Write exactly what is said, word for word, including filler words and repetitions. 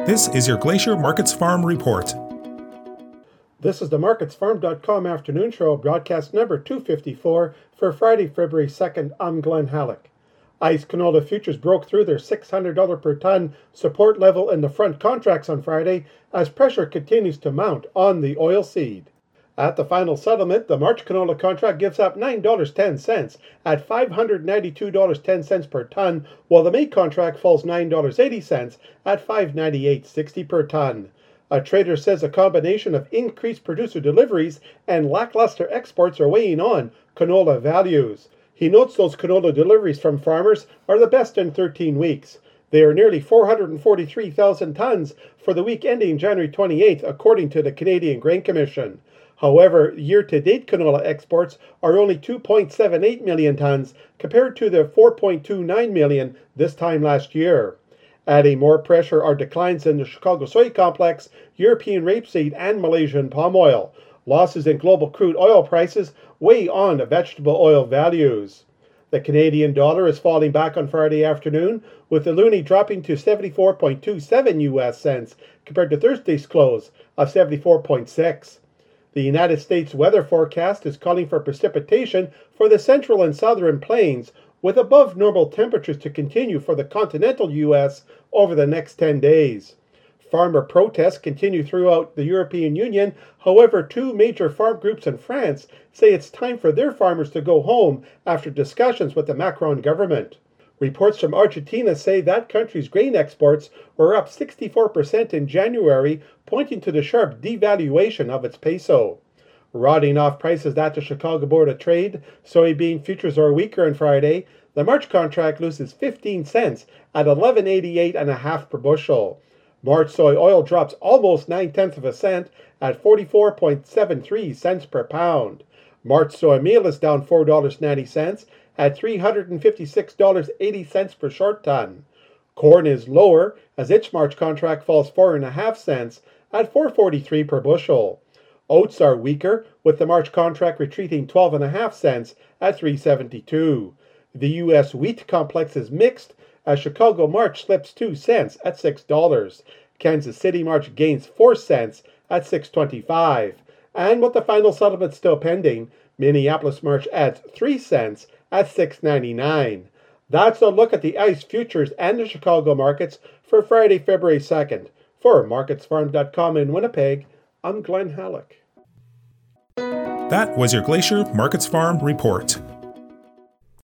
This is your Glacier Markets Farm Report. This is the markets farm dot com afternoon show, broadcast number two fifty-four for Friday, February second. I'm Glenn Halleck. ICE canola futures broke through their six hundred dollars per ton support level in the front contracts on Friday as pressure continues to mount on the oilseed. At the final settlement, the March canola contract gives up nine dollars and ten cents at five hundred ninety-two dollars and ten cents per ton, while the May contract falls nine dollars and eighty cents at five hundred ninety-eight dollars and sixty cents per ton. A trader says a combination of increased producer deliveries and lackluster exports are weighing on canola values. He notes those canola deliveries from farmers are the best in thirteen weeks. They are nearly four hundred forty-three thousand tons for the week ending January twenty-eighth, according to the Canadian Grain Commission. However, year-to-date canola exports are only two point seven eight million tons compared to the four point two nine million this time last year. Adding more pressure are declines in the Chicago soy complex, European rapeseed, and Malaysian palm oil. Losses in global crude oil prices weigh on the vegetable oil values. The Canadian dollar is falling back on Friday afternoon, with the loonie dropping to seventy-four point two seven U S cents compared to Thursday's close of seventy-four point six. The United States weather forecast is calling for precipitation for the central and southern plains, with above normal temperatures to continue for the continental U S over the next ten days. Farmer protests continue throughout the European Union. However, two major farm groups in France say it's time for their farmers to go home after discussions with the Macron government. Reports from Argentina say that country's grain exports were up sixty-four percent in January, pointing to the sharp devaluation of its peso. Rotting off prices at the Chicago Board of Trade, soybean futures are weaker on Friday. The March contract loses fifteen cents at eleven eighty-eight and a half per bushel. March soy oil drops almost nine tenths of a cent at forty-four point seven three cents per pound. March soy meal is down four dollars and ninety cents at three hundred fifty-six dollars and eighty cents per short ton. Corn is lower as its March contract falls four and a half cents at four forty-three per bushel. Oats are weaker, with the March contract retreating twelve and a half cents at three seventy-two. The U S wheat complex is mixed as Chicago March slips two cents at six dollars. Kansas City March gains four cents at six twenty-five. And with the final settlement still pending, Minneapolis March adds three cents at six ninety-nine. That's a look at the ICE futures and the Chicago markets for Friday, February second. For markets farm dot com in Winnipeg, I'm Glenn Halleck. That was your Glacier Markets Farm Report.